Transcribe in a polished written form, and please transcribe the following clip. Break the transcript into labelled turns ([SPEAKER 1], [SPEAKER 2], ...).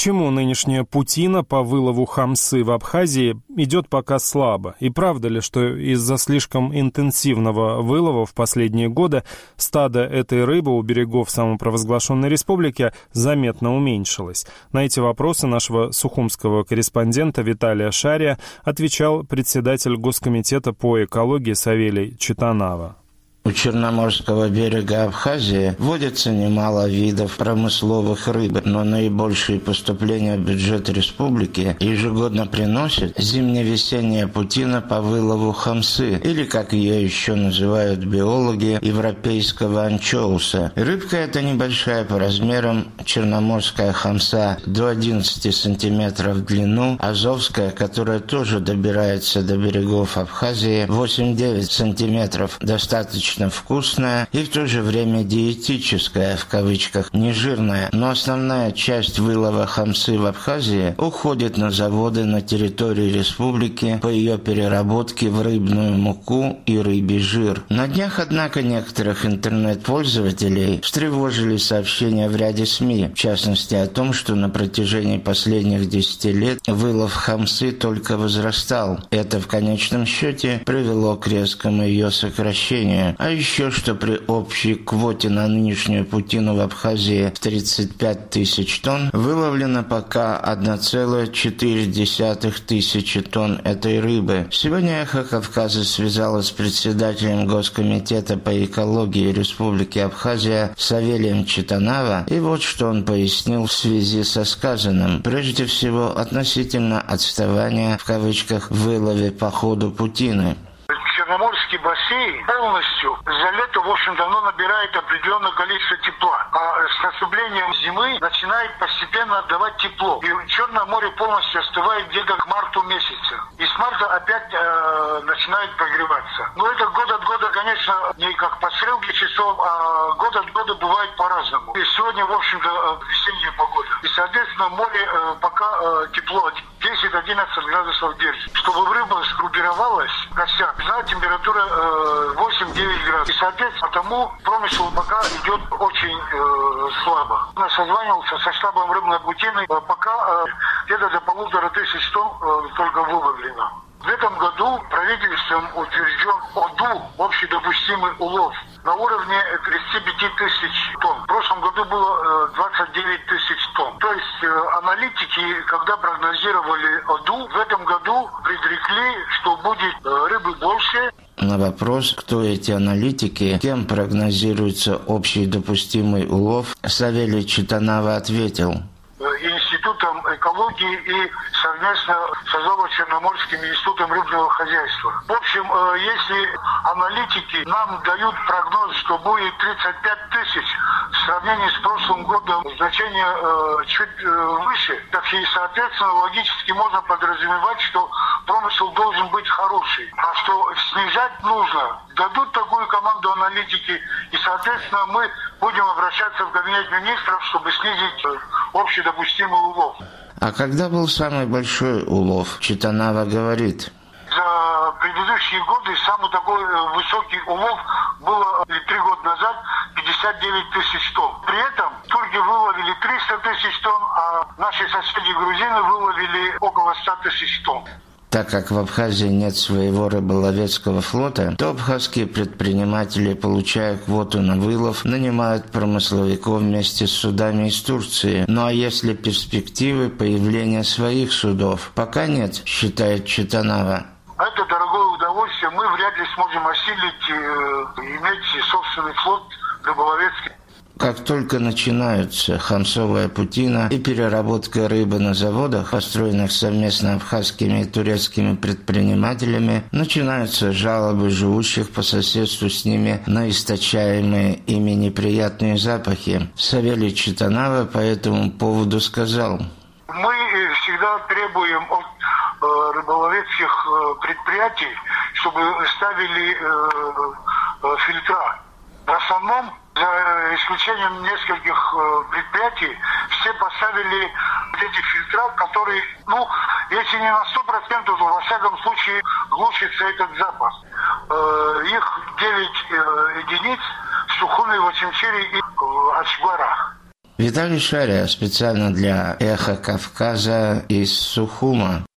[SPEAKER 1] Почему нынешняя путина по вылову хамсы в Абхазии идет пока слабо? И правда ли, что из-за слишком интенсивного вылова в последние годы стадо этой рыбы у берегов самопровозглашенной республики заметно уменьшилось? На эти вопросы нашего сухумского корреспондента Виталия Шария отвечал председатель Госкомитета по экологии Савелий Читанава.
[SPEAKER 2] У Черноморского берега Абхазии водится немало видов промысловых рыб, но наибольшие поступления в бюджет республики ежегодно приносит зимне-весенняя путина по вылову хамсы, или, как ее еще называют биологи, европейского анчоуса. Рыбка эта небольшая по размерам, черноморская хамса до 11 сантиметров в длину, азовская, которая тоже добирается до берегов Абхазии, 8-9 сантиметров, достаточно вкусная и в то же время диетическая, в кавычках, нежирная, но основная часть вылова хамсы в Абхазии уходит на заводы на территории республики по ее переработке в рыбную муку и рыбий жир. На днях, однако, некоторых интернет-пользователей встревожили сообщения в ряде СМИ, в частности о том, что на протяжении последних 10 лет вылов хамсы только возрастал. Это в конечном счете привело к резкому ее сокращению. А еще что при общей квоте на нынешнюю путину в Абхазии в 35 тысяч тонн выловлено пока 1,4 тысячи тонн этой рыбы. Сегодня «Эхо Кавказа» связалась с председателем Госкомитета по экологии Республики Абхазия Савелием Читанава, и вот что он пояснил в связи со сказанным. Прежде всего, относительно отставания, в кавычках, в вылове по ходу путины.
[SPEAKER 3] Черноморский бассейн полностью за лето, в общем, давно набирает определенное количество тепла. А с наступлением зимы начинает постепенно отдавать тепло. И Черное море полностью остывает где-то к марту месяца. И с марта опять начинает прогреваться. Но это год от года, конечно, не как по стрелке часов, а год от года бывает по-разному. И сегодня, в общем-то, весенняя погода. И, соответственно, море пока тепло 10-11 градусов держит. Чтобы рыба сгруппировалась, косяк, температура 8-9 градусов. И, соответственно, потому промысел пока идет очень слабо. Я созванивался со штабом рыбной путины. Пока где-то до 1500 тонн только выловлено. В этом году правительством утвержден ОДУ, общий допустимый улов, на уровне 35 тысяч тонн. В прошлом году было 29 тысяч тонн. То есть аналитики, когда прогнозировали ОДУ, в этом году предрекли, что будет рыбы больше.
[SPEAKER 2] На вопрос, кто эти аналитики, кем прогнозируется общий допустимый улов, Савелий Читанава ответил:
[SPEAKER 3] Институтом экологии и совместно с Азово-Черноморским институтом рыбного хозяйства. В общем, если аналитики нам дают прогноз, что будет 35 тысяч, в сравнении с прошлым годом значение чуть выше, так и, соответственно, логически можно подразумевать, что промысел должен быть хороший. А что снижать нужно, дадут такую команду аналитики, и, соответственно, мы будем обращаться в кабинет министров, чтобы снизить общий допустимый улов.
[SPEAKER 2] А когда был самый большой улов? Читанава говорит:
[SPEAKER 3] за предыдущие годы самый такой высокий улов было 3 года назад 59 тысяч тонн. При этом турки выловили 300 тысяч тонн, а наши соседи грузины выловили около 100 тысяч тонн.
[SPEAKER 2] Так как в Абхазии нет своего рыболовецкого флота, то абхазские предприниматели, получая квоту на вылов, нанимают промысловиков вместе с судами из Турции. Ну а если перспективы появления своих судов? Пока нет, считает Читанава.
[SPEAKER 3] Это дорогое удовольствие. Мы вряд ли сможем осилить иметь собственный флот рыболовецкий.
[SPEAKER 2] Как только начинаются хамсовая путина и переработка рыбы на заводах, построенных совместно абхазскими и турецкими предпринимателями, начинаются жалобы живущих по соседству с ними на источаемые ими неприятные запахи. Савелий Читанава по этому поводу сказал:
[SPEAKER 3] Мы всегда требуем от рыболовецких предприятий, чтобы ставили фильтра. В основном, за исключением нескольких предприятий, все поставили эти фильтра, которые, если не на 100%, то во всяком случае глушится этот запах. Их 9 единиц в Сухуми, Вачимчире и Ачбарах.
[SPEAKER 2] Виталий Шария специально для «Эхо Кавказа» из Сухума.